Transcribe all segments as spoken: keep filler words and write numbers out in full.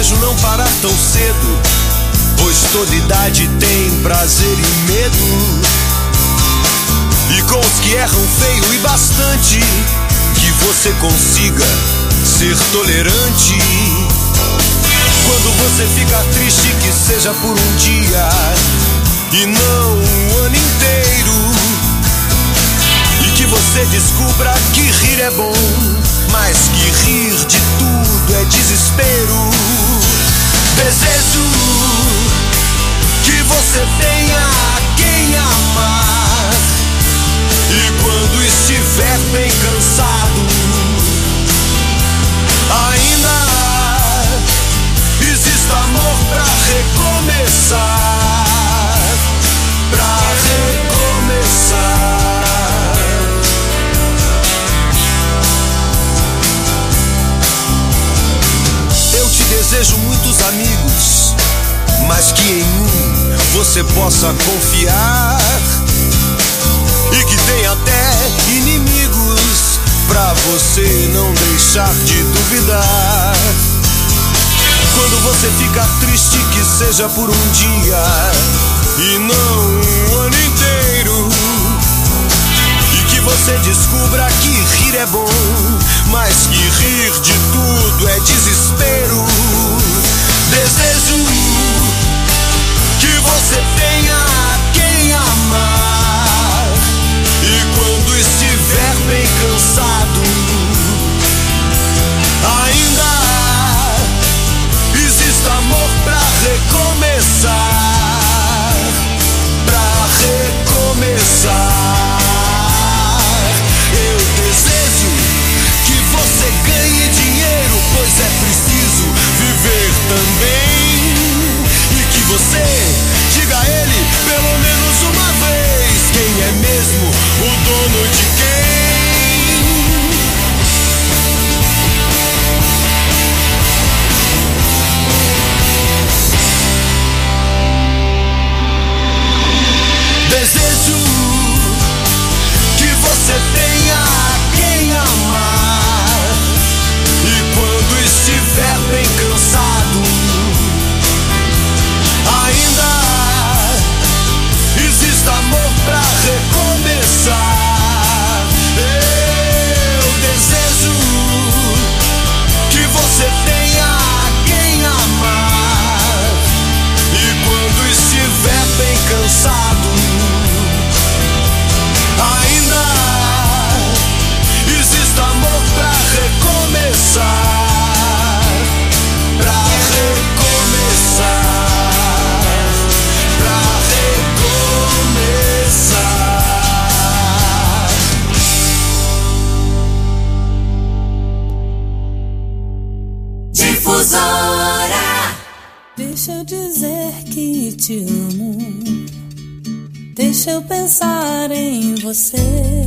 desejo não parar tão cedo, pois toda idade tem prazer e medo. E com os que erram feio e bastante, que você consiga ser tolerante. Quando você fica triste, que seja por um dia e não um ano inteiro. E que você descubra que rir é bom, mas que rir de tudo é desespero. Desejo que você tenha quem amar, e quando estiver bem cansado, ainda existe amor pra recomeçar, pra recomeçar. Eu te desejo muitos amigos, mas que em um você possa confiar, e que tenha até inimigos pra você não deixar de duvidar. Quando você ficar triste, que seja por um dia e não um ano inteiro. E que você descubra que rir é bom, mas que rir de tudo é desespero. Desejo que você tenha quem amar, e quando estiver bem cansado, ainda existe amor pra recomeçar, pra recomeçar. Eu desejo que você ganhe dinheiro, pois é preciso viver também. E que você diga a ele pelo menos uma vez quem é mesmo o dono de quem. Desejo que você tenha quem amar, e quando estiver bem cansado, ainda existe amor pra recomeçar. Eu desejo que você tenha quem amar, e quando estiver bem cansado, ainda existe amor pra recomeçar, pra recomeçar, pra recomeçar. Difusora. Deixa eu dizer que te amo, deixa eu pensar em você.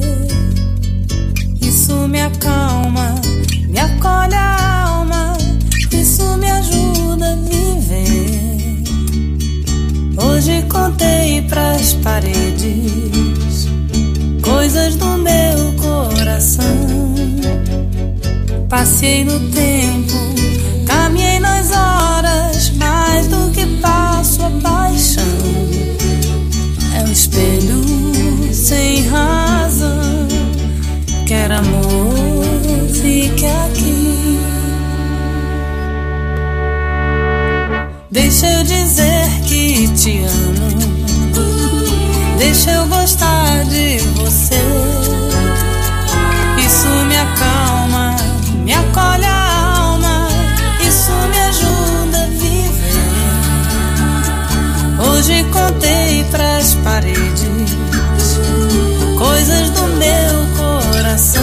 Isso me acalma, me acolhe a alma, isso me ajuda a viver. Hoje contei pras paredes coisas do meu coração. Passei no tempo, caminhei nas horas, mais do que passo a paixão. É um espelho sem razão, quer amor, fique aqui. Deixa eu dizer que te amo, deixa eu gostar de você. Isso me acalma, me acolhe a alma, isso me ajuda a viver. Hoje contei pras paredes coisas do meu coração.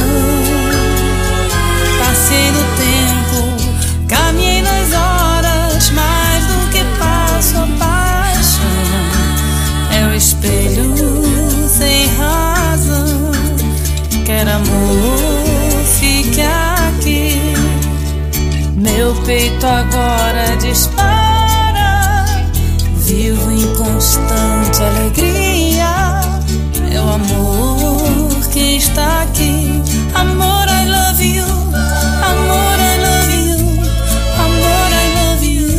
Passei no tempo, caminhei nas horas, mais do que passo a paixão. É o espelho sem razão, quer amor, fique aqui. Meu peito agora dispara, vivo em constante alegria. É o amor que está aqui. Amor, I love you. Amor, I love you. Amor, I love you.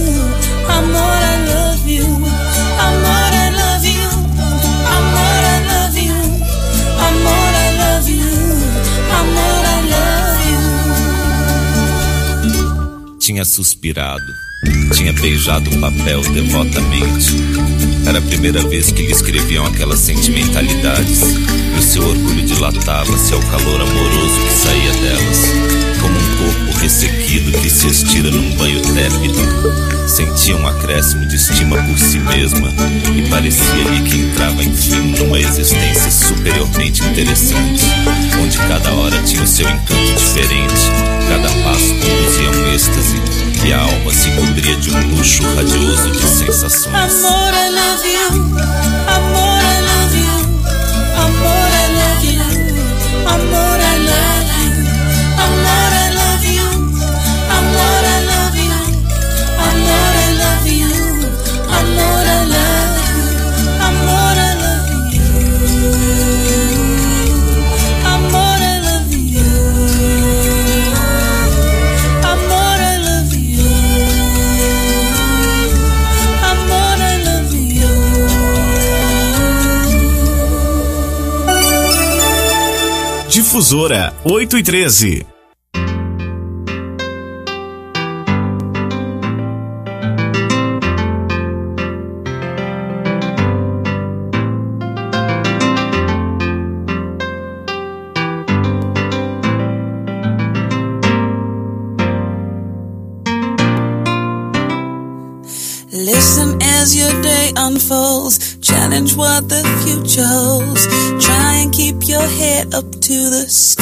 suspirado. Tinha beijado o papel devotamente. Era a primeira vez que lhe escreviam aquelas sentimentalidades, e o seu orgulho dilatava-se ao calor amoroso que saía delas, como um corpo ressequido que se estira num banho tépido. Sentia um acréscimo de estima por si mesma, e parecia-lhe que entrava enfim numa existência superiormente interessante, onde cada hora tinha o seu encanto diferente, cada passo conduzia um êxtase, e a alma se cobria de um luxo radioso de sensações. Amor, I love you. Amor, I love you. Amor, I love you. Amor, I love you. Amor, I love you. Amor, I love you. Amor, I love you. Amor, I love you. Amor, I love you. Amor, I love you. Amor, I love you. Amor, I love you. Difusora oito e treze. Listen as your day unfolds. Challenge what the future holds. Try and keep your head up to the sky.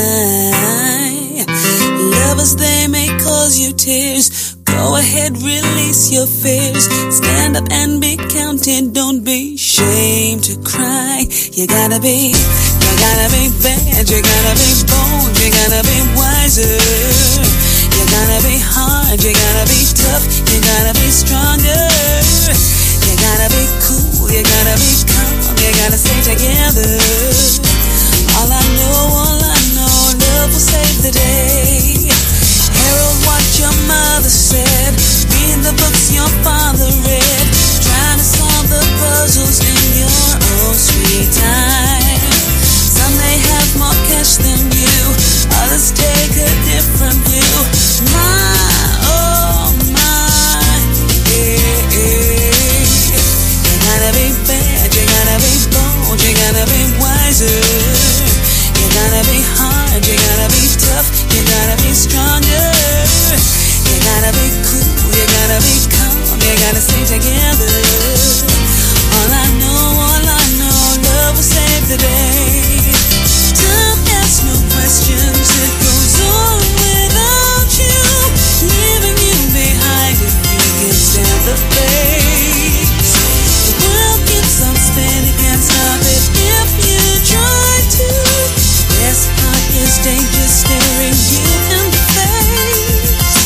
Lovers, they may cause you tears. Go ahead, release your fears. Stand up and be counted. Don't be ashamed to cry. You gotta be, you gotta be bad. You gotta be bold. You gotta be wiser. You gotta be hard, you gotta be tough, you gotta be stronger. You gotta be cool, you gotta be calm, you gotta stay together. All I know, all I know, love will save the day. Herald what your mother said, read the books your father read, trying to solve the puzzles in your own sweet time. Some may have more cash than you, others take a different view. My, oh my, yeah, yeah. You gotta be bad, you gotta be bold, you gotta be wiser. You gotta be hard, you gotta be tough, you gotta be stronger. You gotta be cool, you gotta be calm, you gotta stay together. All I know, all I know, love will save the day. Don't ask no questions, it goes on without you, leaving you behind if you can stand the pace. The world keeps on spinning, can't stop it if you try to. Best part is danger staring you in the face.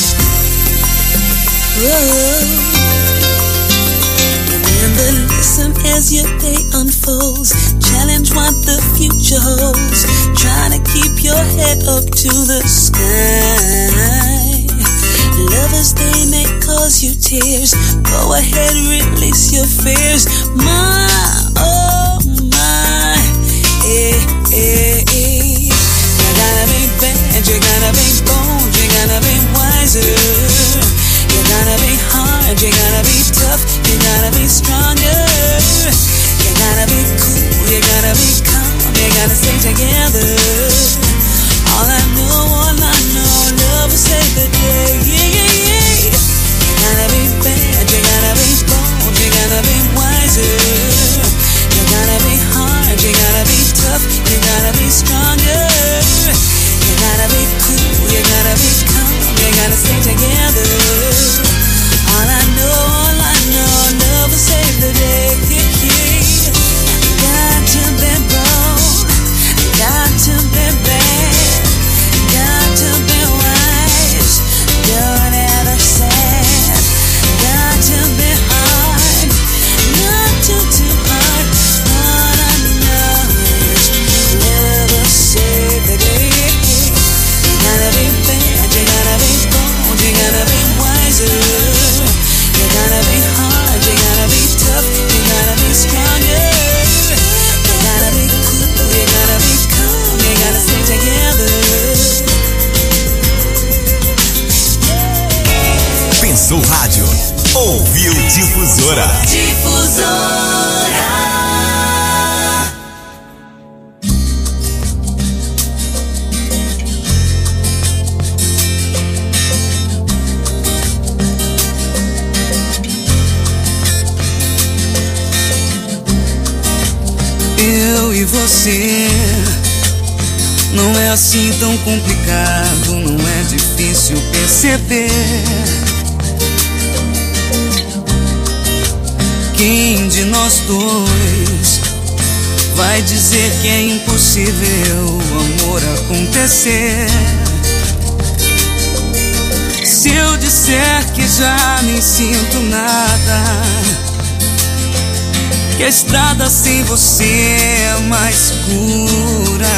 Whoa. Remember, listen as your day unfolds. Challenge what the future holds. Try to keep your head up to the sky. Lovers, they may cause you tears. Go ahead, release your fears. My, oh my, eh, eh, eh. You gotta be bad, you gotta be bold, you gotta be wiser. You gotta be hard, you gotta be tough, you gotta be stronger. You gotta be cool, you gotta be calm, you gotta stay together. All I know, all I know, love will save the day. Yeah, yeah, yeah. You gotta be bad, you gotta be bold, you gotta be wiser. Difusora. Difusora. Eu e você, não é assim tão complicado, não é difícil perceber. Quem de nós dois vai dizer que é impossível o amor acontecer? Se eu disser que já nem sinto nada, que a estrada sem você é mais escura,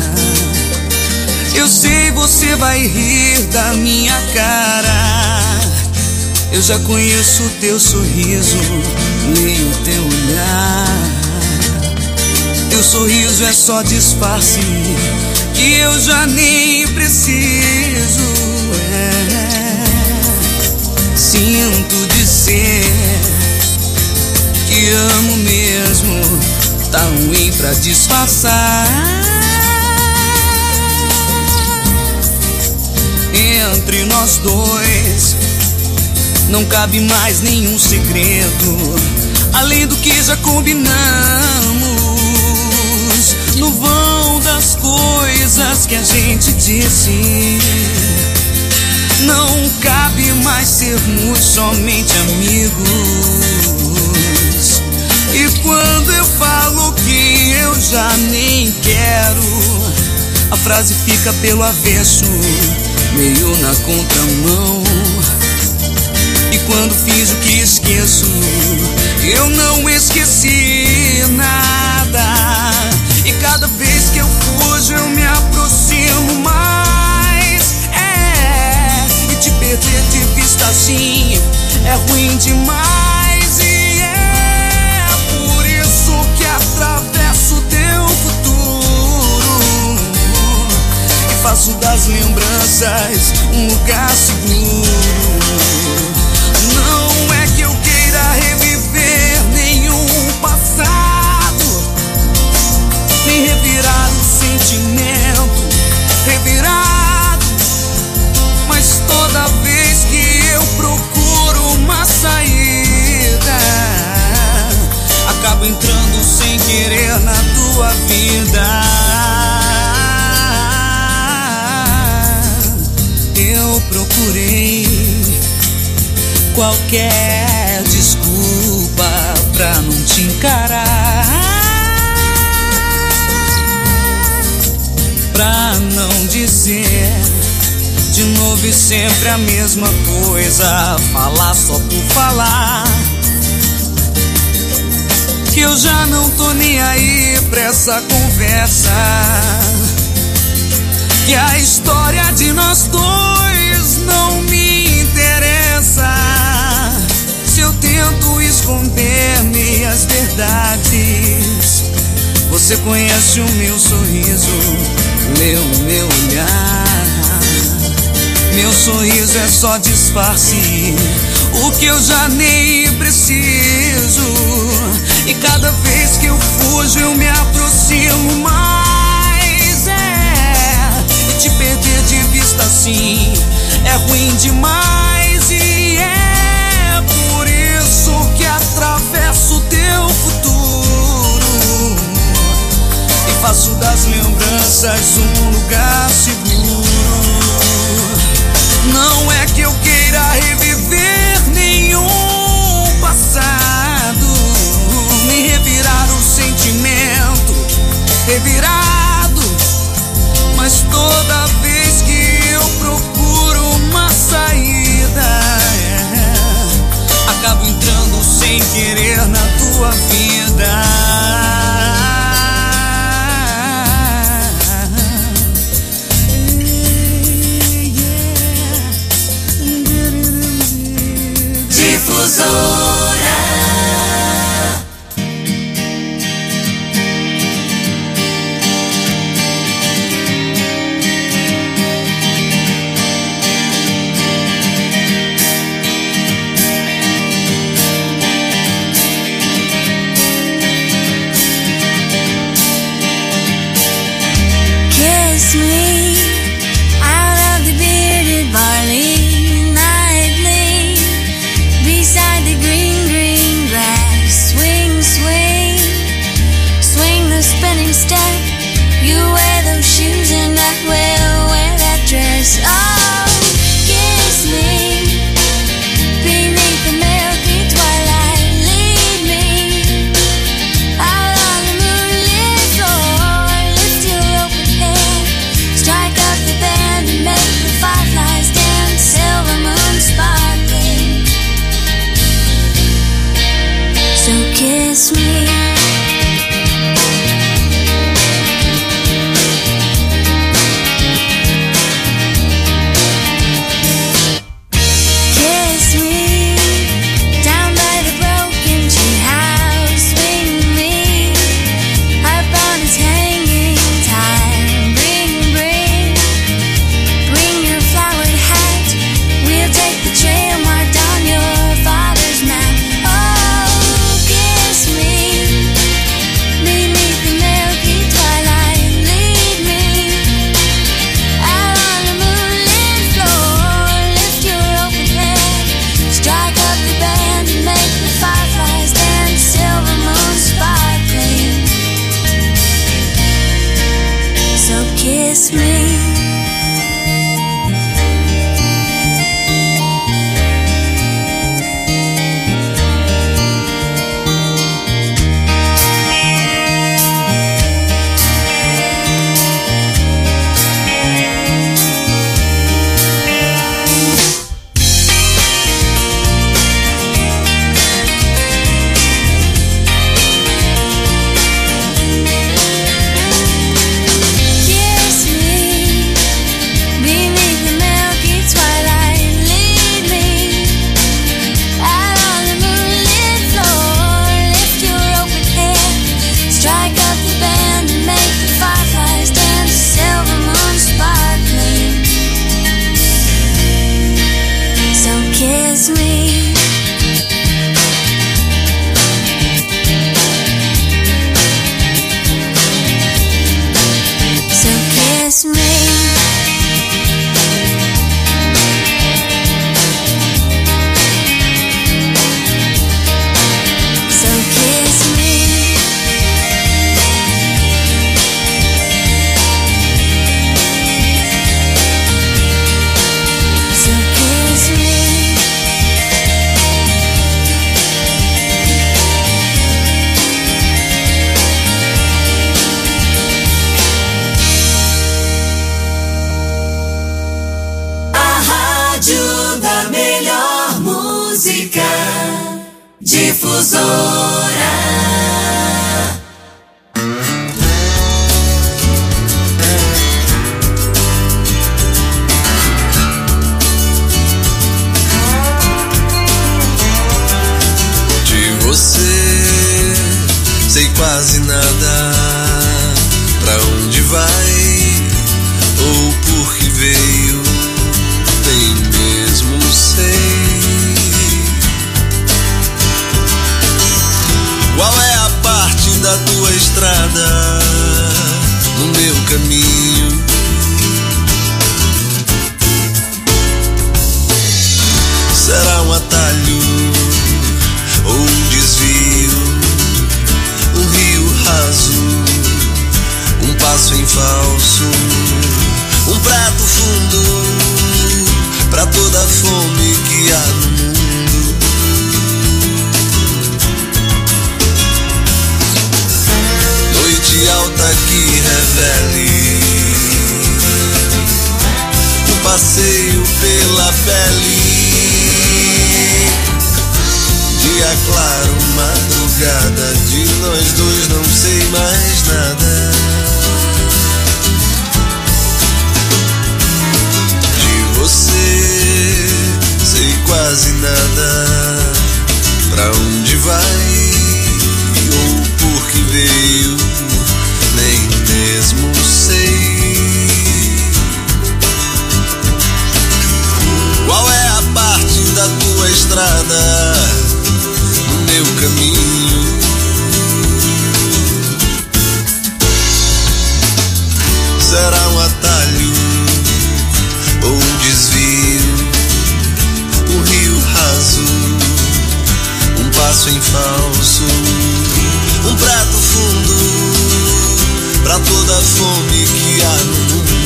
eu sei você vai rir da minha cara. Eu já conheço o teu sorriso, leio o teu olhar. Teu sorriso é só disfarce que eu já nem preciso. É. Sinto dizer que amo mesmo, tá ruim pra disfarçar. Entre nós dois não cabe mais nenhum segredo, além do que já combinamos. No vão das coisas que a gente disse, não cabe mais sermos somente amigos. E quando eu falo que eu já nem quero, a frase fica pelo avesso, meio na contramão. E quando fiz o que esqueço, eu não esqueci nada. E cada vez que eu fujo eu me aproximo mais. É, e te perder de vista assim é ruim demais. E é por isso que atravesso o teu futuro e faço das lembranças um lugar seguro. Não é que eu queira reviver nenhum passado, nem revirar o sentimento revirado, mas toda vez que eu procuro uma saída, acabo entrando sem querer na tua vida. Eu procurei qualquer desculpa pra não te encarar, pra não dizer de novo e sempre a mesma coisa, falar só por falar, que eu já não tô nem aí pra essa conversa, que a história de nós dois não me interessa. Se eu tento esconder meias verdades, você conhece o meu sorriso, lê o meu olhar. Meu sorriso é só disfarce, o que eu já nem preciso. E cada vez que eu fujo eu me aproximo mais. É, e te perder de vista assim é ruim demais. E é por isso que atravesso o teu futuro e faço das lembranças um lugar seguro. Não é que eu queira reviver nenhum passado, nem revirar o sentimento revirado, mas toda vez que eu procuro uma saída, é, acabo entrando sem querer na tua vida. Difusora. Você, sei quase nada, pra onde vai ou por que veio, nem mesmo sei. Qual é a parte da tua estrada no meu caminho? Será um atalho ou um desvio, um rio raso, um passo em falso, um prato fundo pra toda a fome que há no mundo. Noite alta que revele um passeio pela pele. Dia claro, madrugada, de nós dois não sei mais nada. De você sei quase nada, pra onde vai ou por que veio, nem mesmo sei. Qual é a parte da tua estrada no meu caminho? Será um atalho ou um desvio, um rio raso, um passo em falso, um prato fundo pra toda a fome que há no mundo.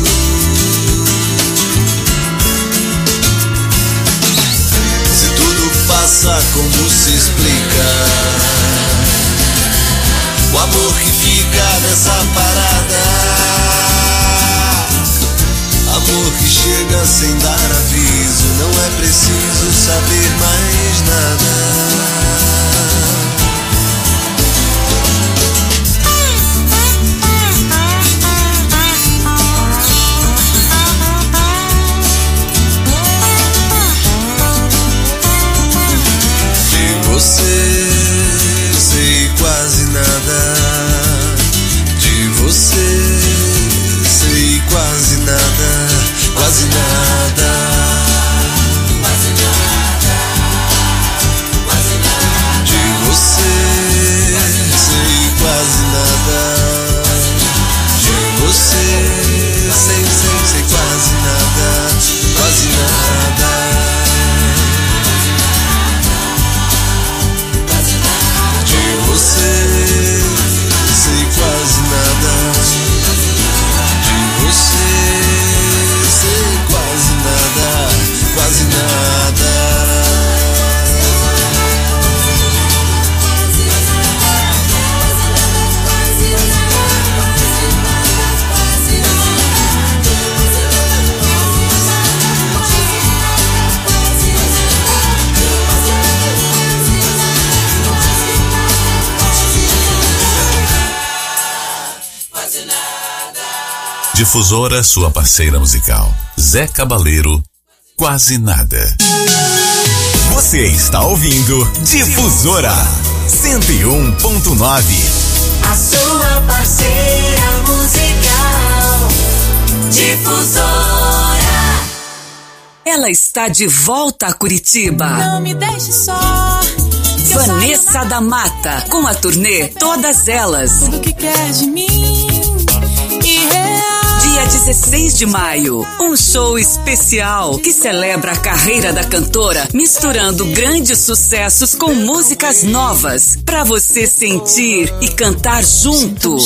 Se tudo passa, como se explica o amor que fica nessa parada? Amor que chega sem dar aviso, não é preciso saber mais nada. Você, sei quase nada. De você, sei quase nada. Quase nada. Quase nada. Quase nada. De você, sei quase nada. De você, sei, sei, sei quase nada. Quase nada. Você, sei quase nada. De você, sei quase nada. Quase nada. Difusora, sua parceira musical. Zé Cabaleiro, Quase Nada. Você está ouvindo Difusora cento e um ponto nove. A sua parceira musical. Difusora. Ela está de volta a Curitiba. Não me deixe só. Vanessa da Mata, com a turnê Todas Elas. Tudo que quer de mim. Dia dezesseis de maio, um show especial que celebra a carreira da cantora, misturando grandes sucessos com músicas novas, pra você sentir e cantar junto.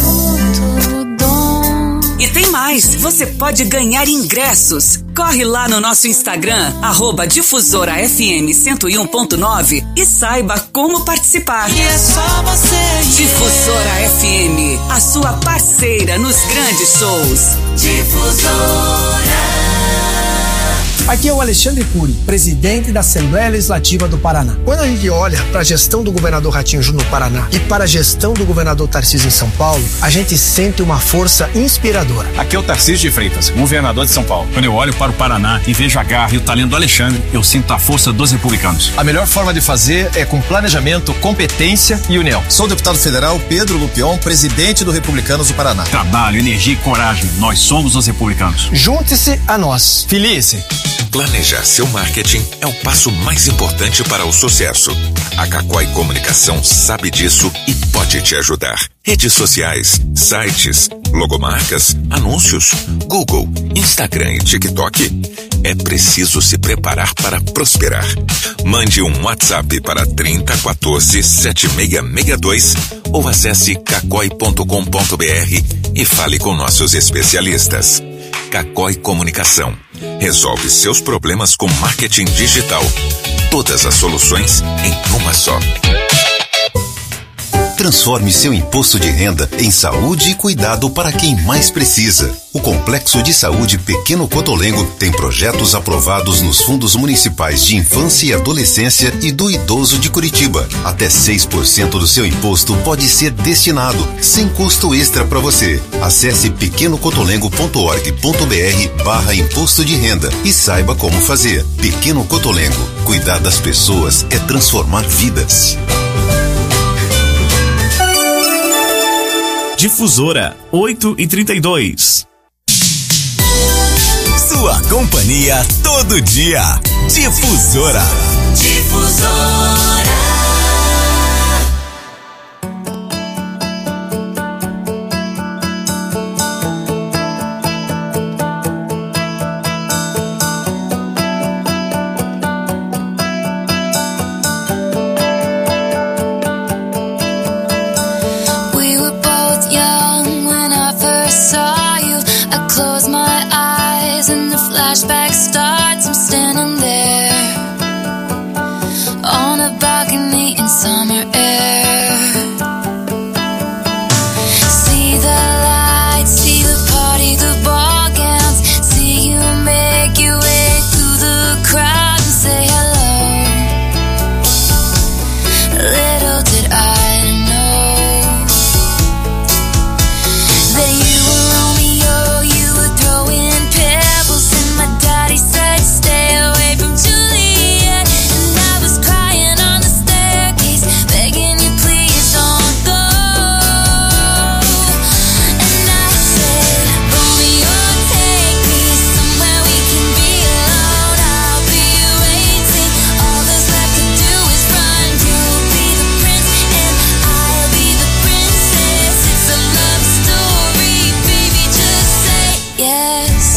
E tem mais, você pode ganhar ingressos. Corre lá no nosso Instagram, arroba Difusora F M cento e um ponto nove e saiba como participar. E é só você. Difusora F M, a sua parceira nos grandes shows. Difusora. Aqui é o Alexandre Cury, presidente da Assembleia Legislativa do Paraná. Quando a gente olha para a gestão do governador Ratinho Júnior no Paraná e para a gestão do governador Tarcísio em São Paulo, a gente sente uma força inspiradora. Aqui é o Tarcísio de Freitas, governador de São Paulo. Quando eu olho para o Paraná e vejo a garra e o talento do Alexandre, eu sinto a força dos republicanos. A melhor forma de fazer é com planejamento, competência e união. Sou o deputado federal Pedro Lupion, presidente do Republicanos do Paraná. Trabalho, energia e coragem. Nós somos os republicanos. Junte-se a nós. Filie-se. Planejar seu marketing é o passo mais importante para o sucesso. A Cacói Comunicação sabe disso e pode te ajudar. Redes sociais, sites, logomarcas, anúncios, Google, Instagram e TikTok. É preciso se preparar para prosperar. Mande um WhatsApp para trinta quatorze, setenta e seis sessenta e dois ou acesse cacói ponto com ponto br e fale com nossos especialistas. Cacói Comunicação. Resolve seus problemas com marketing digital. Todas as soluções em uma só. Transforme seu imposto de renda em saúde e cuidado para quem mais precisa. O Complexo de Saúde Pequeno Cotolengo tem projetos aprovados nos fundos municipais de infância e adolescência e do idoso de Curitiba. Até seis por cento do seu imposto pode ser destinado, sem custo extra para você. Acesse pequeno cotolengo ponto org ponto br barra imposto de renda e saiba como fazer. Pequeno Cotolengo. Cuidar das pessoas é transformar vidas. Difusora oito e trinta e dois. Sua companhia todo dia. Difusora. Difusora. Flashback starts, I'm standing there on a balcony in summer air. See the lights, see the party, the ball gowns. See you make your way through the crowd and say hello. Little did I know that you were Romeo, you were throwing pebbles. My daddy said stay away from Juliet, and I was crying on the staircase, begging you please don't go. And I said, Romeo, take me somewhere we can be alone. I'll be waiting, all there's left to do is run. You'll be the prince and I'll be the princess. It's a love story, baby, just say yes.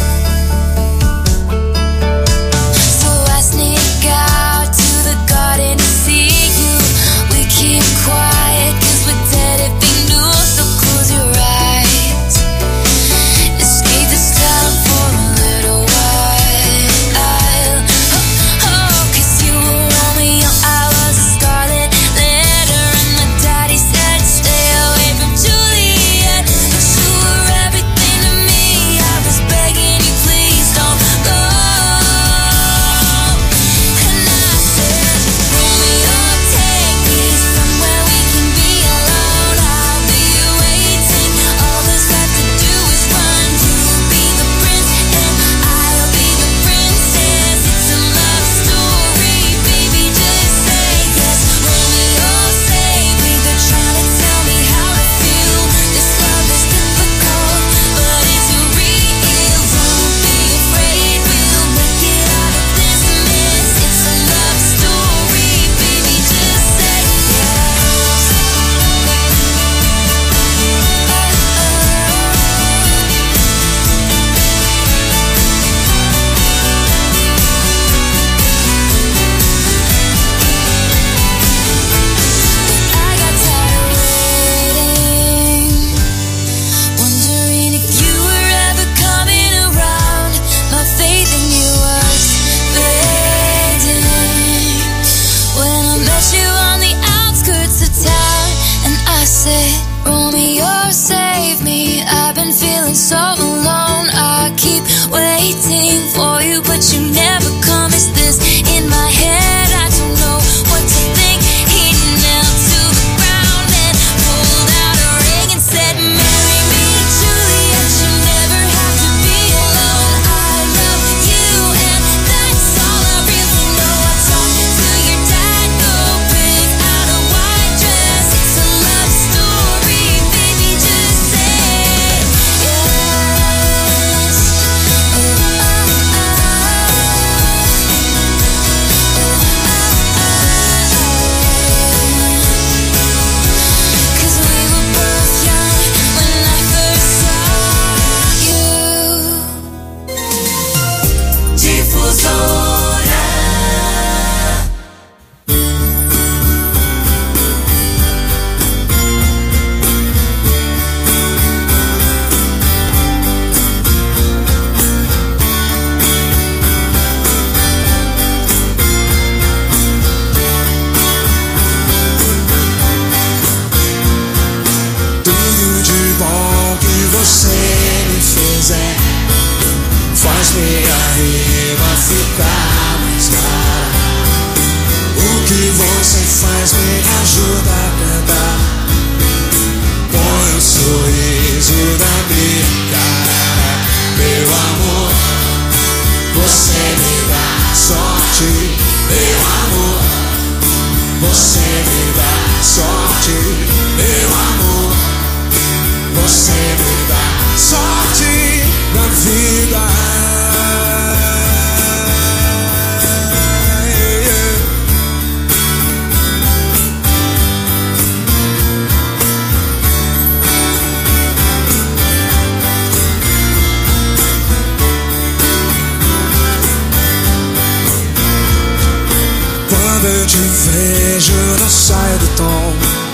Out to the garden to see you. We keep quiet cause we're dead if we knew. So close your eyes, escape this town for a little while. Oh, oh, cause you were Romeo, I was a scarlet letter. And my daddy said stay away from Juliet, but you were everything to me. I was begging you please don't go. Romeo, save me. I've been feeling so alone. I keep waiting for you, but you bom que você me fizer faz minha rima ficar mais clara. O que você faz me ajuda a cantar. Põe o sorriso na minha cara. Meu amor, você me dá sorte. Meu amor, você me dá sorte. Meu amor, você me dá sorte na vida. Quando eu te vejo, não saio do tom,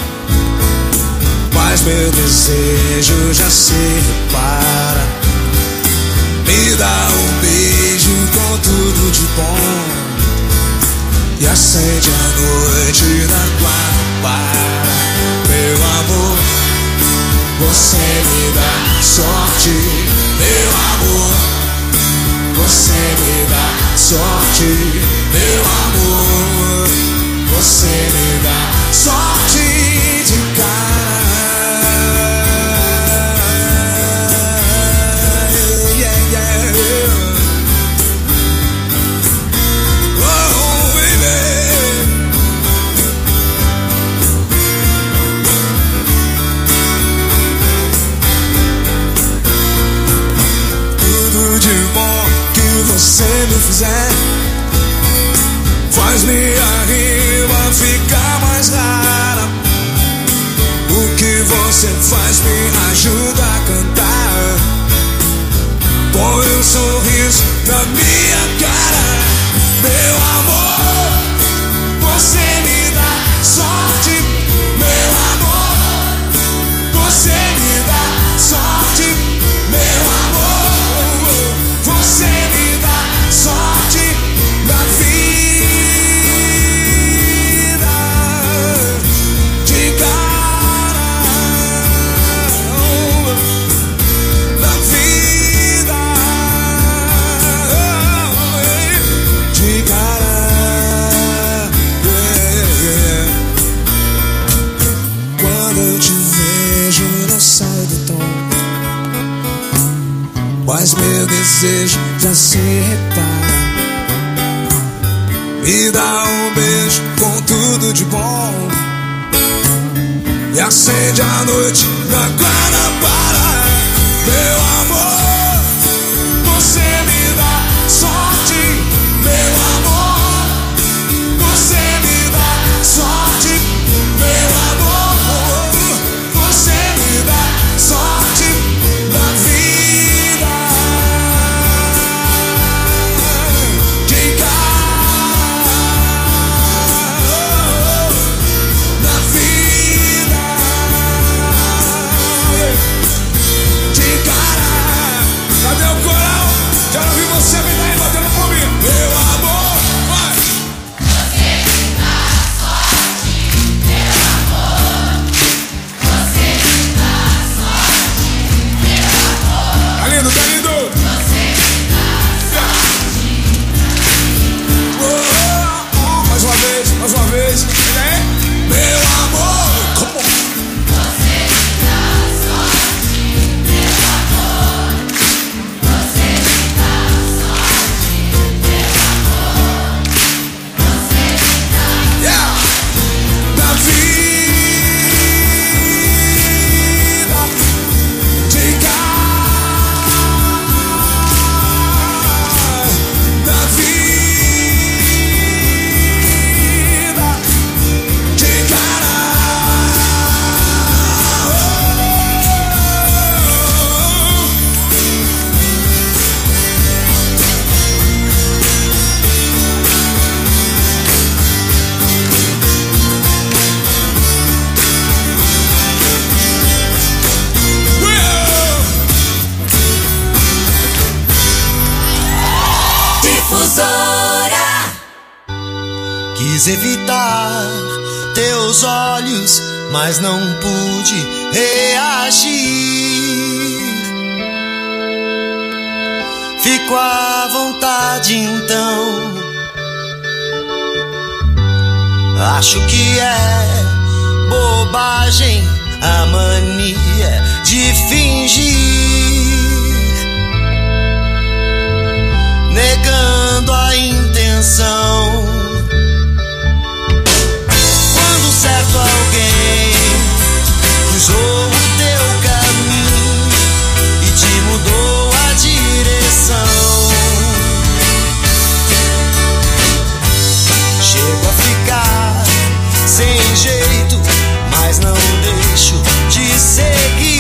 mas meu desejo já se repara. Me dá um beijo com tudo de bom e acende a noite na Guanabara. Meu amor, você me dá sorte. Meu amor, você me dá sorte. Meu amor, você me dá sorte de cara. Yeah, yeah. Oh, baby. Tudo de bom que você me fizer faz minha rima ficar mais rara. O que você faz me ajuda a cantar. Põe um sorriso na minha cara. Meu amor, você me dá sorte. Meu amor, você me dá sorte. Meu amor, você me dá sorte na vida. Mas meu desejo já se repara. Me dá um beijo com tudo de bom e acende a noite na Guanabara. Meu amor, você me dá sorte. Meu amor, você me dá sorte. Meu amor, você me dá sorte na vida. Quis evitar teus olhos mas não pude reagir. Fico à vontade então. Acho que é bobagem a mania de fingir, negando a intenção. Quando certo alguém cruzou o teu caminho e te mudou a direção, chego a ficar sem jeito, mas não deixo de seguir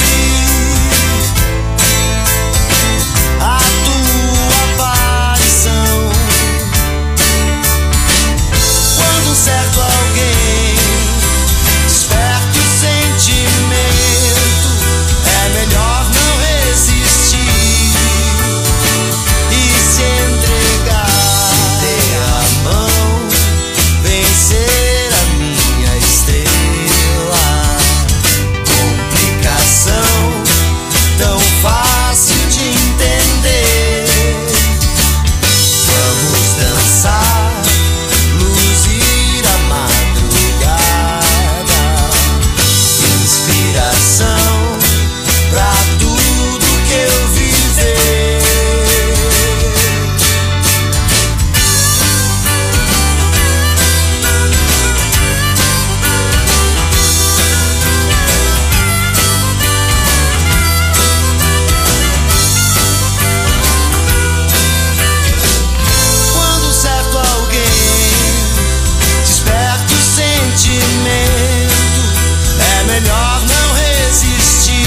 a tua aparição. Quando um certo alguém desperta o sentimento, é melhor não resistir e se entregar. Dê a mão, vencer a minha estrela. Complicação tão fácil de entender. Vamos dançar, luzir a madrugada. Inspiração pra tudo que eu viver. Quando certo alguém desperta o sentimento, é melhor não resistir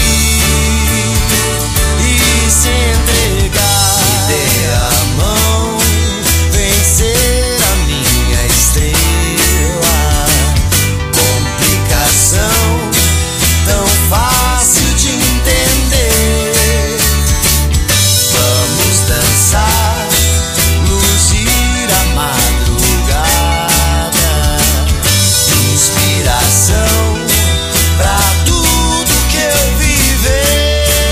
e se entregar. E dê a mão, vencer a minha estrela. Complicação tão fácil de entender. Vamos dançar, luzir a madrugada. Inspiração pra tudo que eu viver.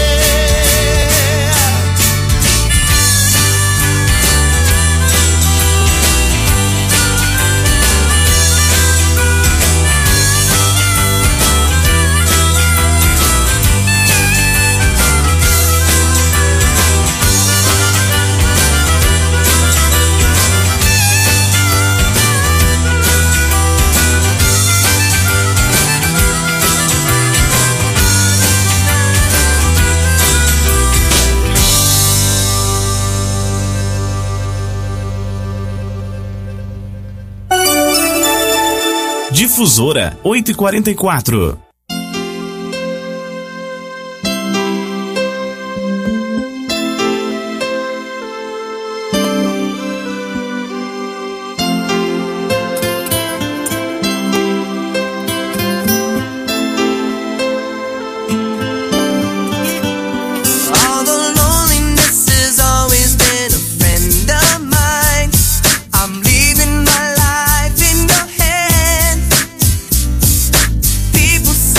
Difusora oito e quarenta e quatro. Although loneliness has always been a friend of mine, I'm leaving my life in your hands. People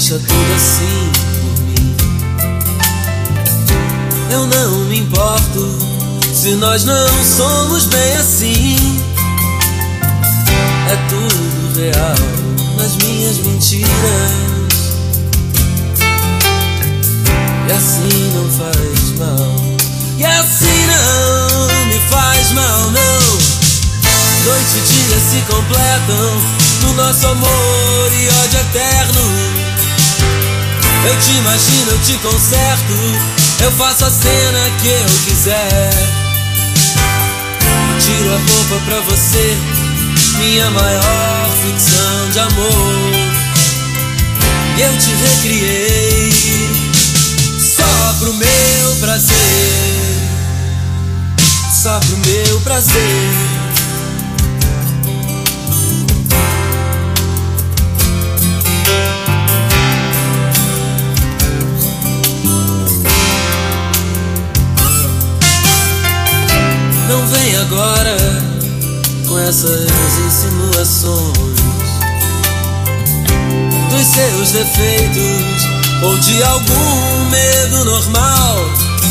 deixa tudo assim por mim. Eu não me importo se nós não somos bem assim. É tudo real nas minhas mentiras. E assim não faz mal. E assim não me faz mal, não. Noite e dia se completam no nosso amor e ódio eterno. Eu te imagino, eu te conserto, eu faço a cena que eu quiser. Tiro a roupa pra você, minha maior ficção de amor. E eu te recriei só pro meu prazer, só pro meu prazer. Não vem agora com essas insinuações dos seus defeitos ou de algum medo normal.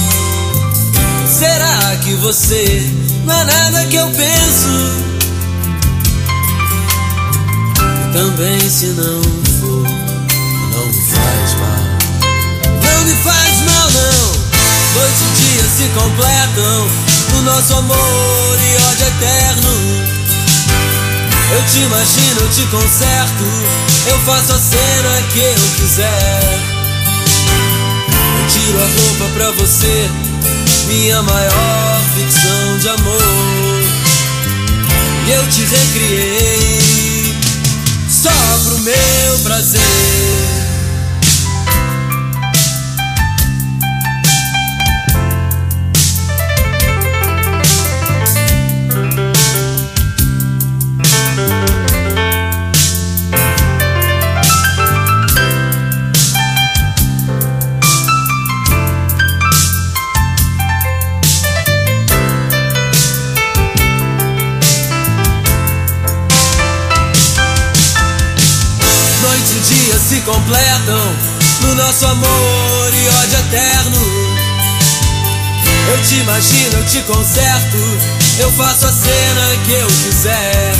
Será que você não é nada que eu penso? E também se não for, não me faz mal. Não me faz mal, não. Noite e dia se completam no nosso amor e ódio eterno. Eu te imagino, eu te conserto, eu faço a cena que eu quiser. Eu tiro a roupa pra você, minha maior ficção de amor. E eu te recriei só pro meu prazer. Se completam no nosso amor e ódio eterno. Eu te imagino, eu te conserto, eu faço a cena que eu quiser.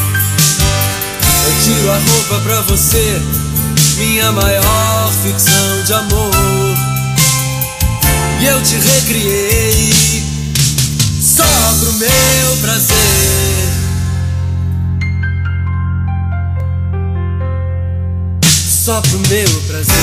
Eu tiro a roupa pra você, minha maior ficção de amor. E eu te recriei só pro meu prazer, só pro meu prazer.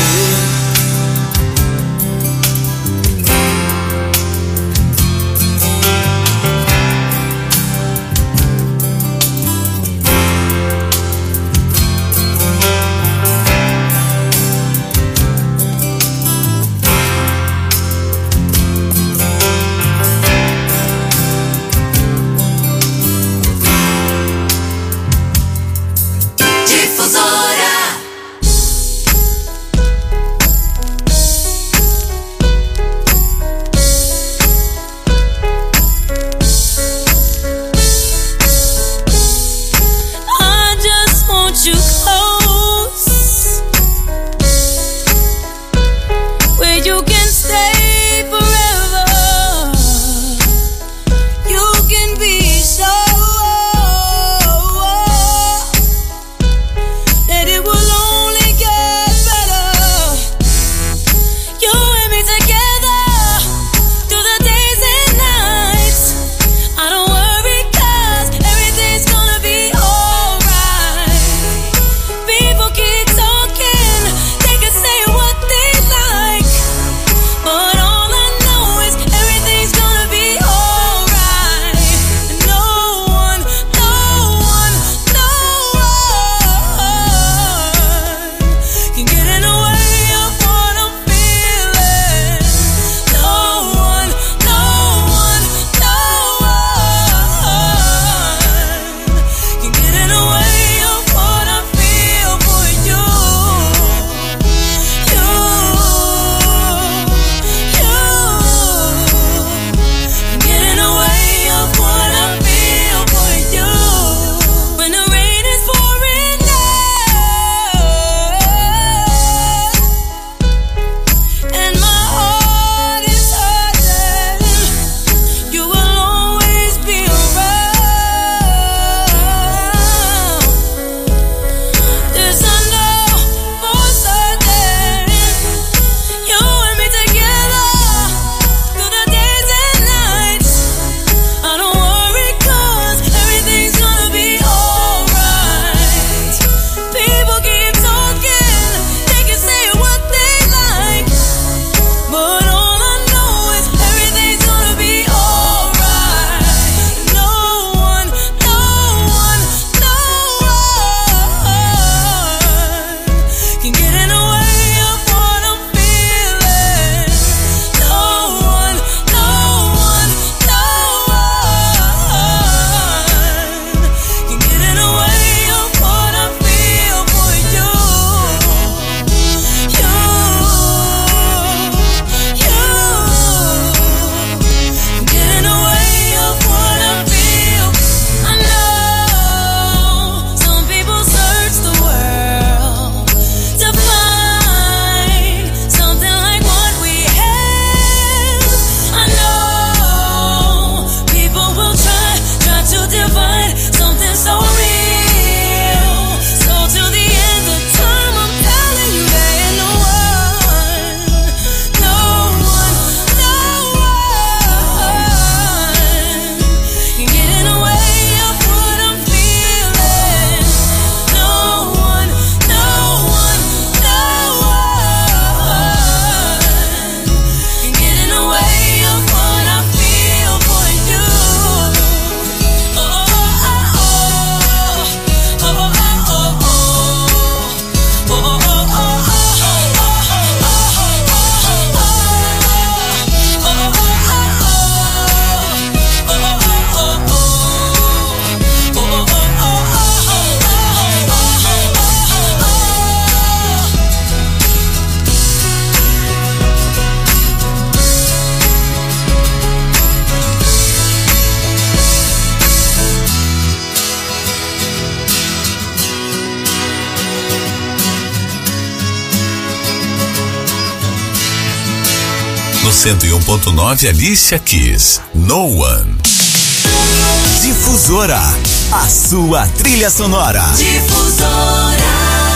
No cento e um ponto nove, Alicia Keys, No One. Difusora, a sua trilha sonora. Difusora.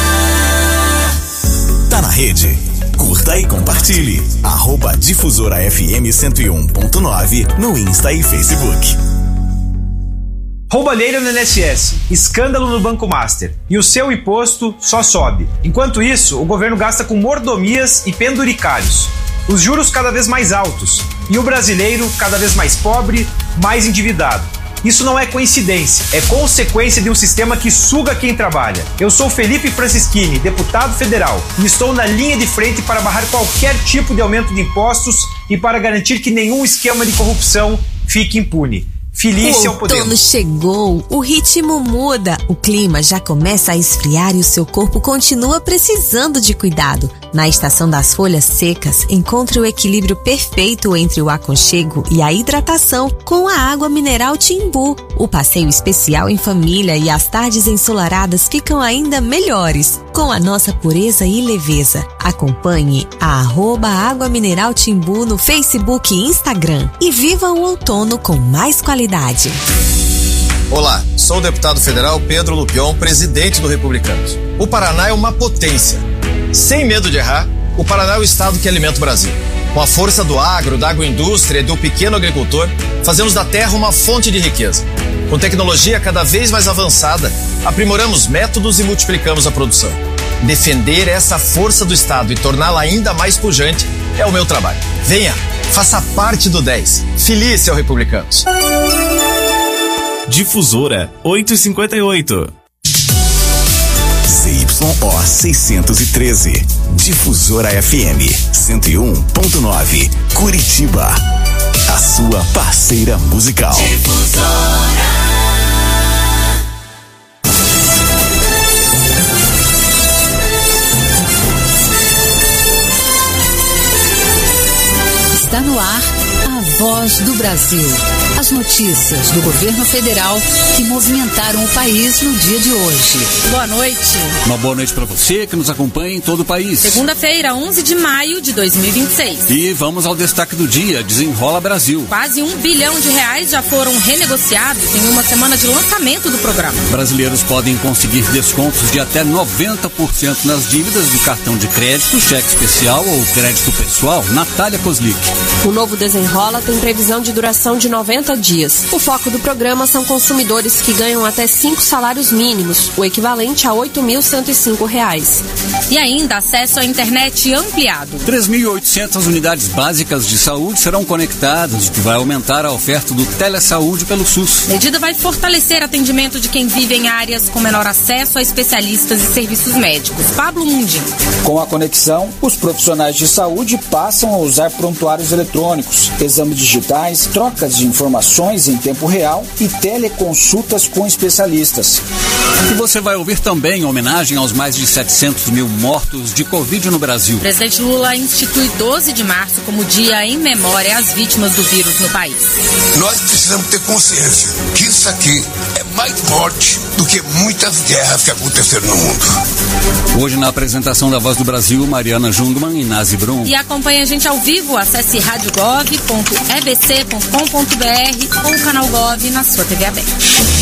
Tá na rede? Curta e compartilhe. Arroba Difusora F M cento e um ponto nove no Insta e Facebook. Roubalheira no I N S S, escândalo no Banco Master e o seu imposto só sobe. Enquanto isso, o governo gasta com mordomias e penduricários. Os juros cada vez mais altos e o brasileiro cada vez mais pobre, mais endividado. Isso não é coincidência, é consequência de um sistema que suga quem trabalha. Eu sou Felipe Francischini, deputado federal, e estou na linha de frente para barrar qualquer tipo de aumento de impostos e para garantir que nenhum esquema de corrupção fique impune. Felícia ao poder. O outono chegou, o ritmo muda, o clima já começa a esfriar e o seu corpo continua precisando de cuidado. Na estação das folhas secas, encontre o equilíbrio perfeito entre o aconchego e a hidratação com a água mineral Timbu. O passeio especial em família e as tardes ensolaradas ficam ainda melhores, com a nossa pureza e leveza. Acompanhe a arroba Água Mineral Timbu no Facebook e Instagram e viva o outono com mais qualidade. Olá, sou o deputado federal Pedro Lupion, presidente do Republicanos. O Paraná é uma potência. Sem medo de errar, o Paraná é o estado que alimenta o Brasil. Com a força do agro, da agroindústria e do pequeno agricultor, fazemos da terra uma fonte de riqueza. Com tecnologia cada vez mais avançada, aprimoramos métodos e multiplicamos a produção. Defender essa força do estado e torná-la ainda mais pujante é o meu trabalho. Venha, faça parte do dez. Felícia ao Republicanos. Difusora oito e cinquenta e oito. Z Y O seiscentos e treze. Difusora F M cento e um ponto nove. Curitiba. A sua parceira musical. Difusora. Está no ar a Voz do Brasil. As notícias do governo federal que movimentaram o país no dia de hoje. Boa noite. Uma boa noite para você que nos acompanha em todo o país. Segunda-feira, onze de maio de dois mil e vinte e seis. E vamos ao destaque do dia, Desenrola Brasil. Quase um bilhão de reais já foram renegociados em uma semana de lançamento do programa. Brasileiros podem conseguir descontos de até noventa por cento nas dívidas do cartão de crédito, cheque especial ou crédito pessoal. Natália Kozlik. O novo Desenrola tem previsão de duração de noventa dias. O foco do programa são consumidores que ganham até cinco salários mínimos, o equivalente a oito mil cento e cinco reais. E ainda acesso à internet ampliado. três mil e oitocentas unidades básicas de saúde serão conectadas, o que vai aumentar a oferta do telesaúde pelo SUS. A medida vai fortalecer atendimento de quem vive em áreas com menor acesso a especialistas e serviços médicos. Pablo Mundim. Com a conexão, os profissionais de saúde passam a usar prontuários eletrônicos, exames digitais, trocas de informações em tempo real e teleconsultas com especialistas. E você vai ouvir também em homenagem aos mais de setecentos mil mortos de Covid no Brasil. O presidente Lula institui doze de março como dia em memória às vítimas do vírus no país. Nós precisamos ter consciência que isso aqui é mais morte do que muitas guerras que aconteceram no mundo. Hoje na apresentação da Voz do Brasil, Mariana Jungmann e Nazi Brum. E acompanhe a gente ao vivo, acesse rádio gov ponto e b c ponto com ponto b r ou o canal Gov na sua T V aberta.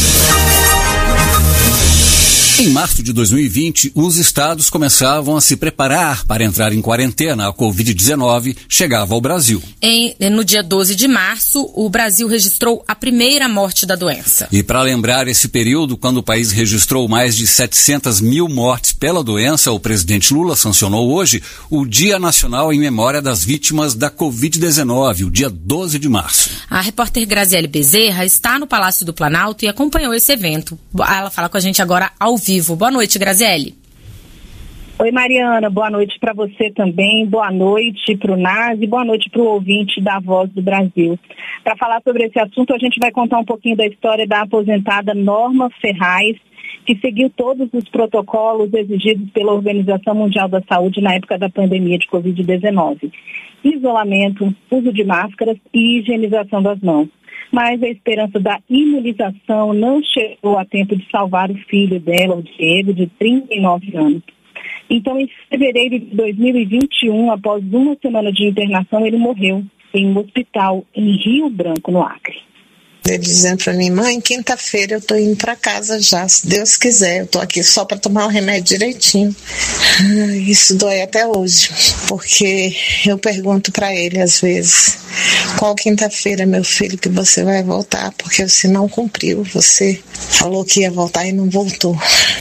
Em março de dois mil e vinte, os estados começavam a se preparar para entrar em quarentena. A covid dezenove chegava ao Brasil. Em, no dia doze de março, o Brasil registrou a primeira morte da doença. E para lembrar esse período, quando o país registrou mais de setecentas mil mortes pela doença, o presidente Lula sancionou hoje o Dia Nacional em Memória das Vítimas da covid dezenove, o dia doze de março. A repórter Graziele Bezerra está no Palácio do Planalto e acompanhou esse evento. Ela fala com a gente agora ao vivo. Boa noite, Graziele. Oi, Mariana. Boa noite para você também. Boa noite para o Nazi. Boa noite para o ouvinte da Voz do Brasil. Para falar sobre esse assunto, a gente vai contar um pouquinho da história da aposentada Norma Ferraz, que seguiu todos os protocolos exigidos pela Organização Mundial da Saúde na época da pandemia de covid dezenove. Isolamento, uso de máscaras e higienização das mãos. Mas a esperança da imunização não chegou a tempo de salvar o filho dela, o Diego, de trinta e nove anos. Então, em fevereiro de dois mil e vinte e um, após uma semana de internação, ele morreu em um hospital em Rio Branco, no Acre. Ele dizendo para mim, mãe, quinta-feira eu tô indo para casa já, se Deus quiser, eu tô aqui só para tomar o remédio direitinho. Isso dói até hoje, porque eu pergunto para ele às vezes, qual quinta-feira, meu filho, que você vai voltar? Porque você não cumpriu, você falou que ia voltar e não voltou.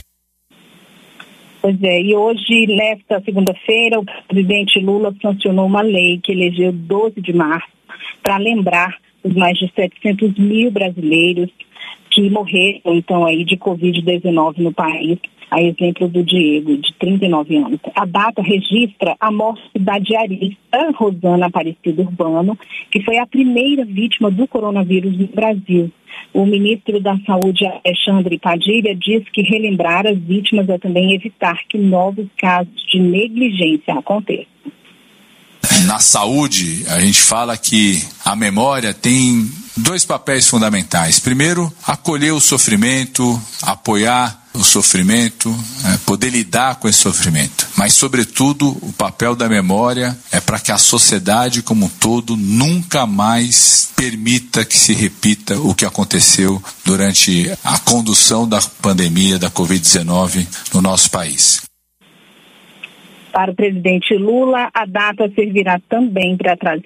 Pois é, e hoje, nesta segunda-feira, o presidente Lula sancionou uma lei que elegeu doze de março para lembrar os mais de setecentos mil brasileiros que morreram, então, aí de covid dezenove no país, a exemplo do Diego, de trinta e nove anos. A data registra a morte da diarista Rosana Aparecida Urbano, que foi a primeira vítima do coronavírus no Brasil. O ministro da Saúde, Alexandre Padilha, diz que relembrar as vítimas é também evitar que novos casos de negligência aconteçam. Na saúde, a gente fala que a memória tem dois papéis fundamentais. Primeiro, acolher o sofrimento, apoiar o sofrimento, é, poder lidar com esse sofrimento. Mas, sobretudo, o papel da memória é para que a sociedade como um todo nunca mais permita que se repita o que aconteceu durante a condução da pandemia da covid dezenove no nosso país. Para o presidente Lula, a data servirá também para trazer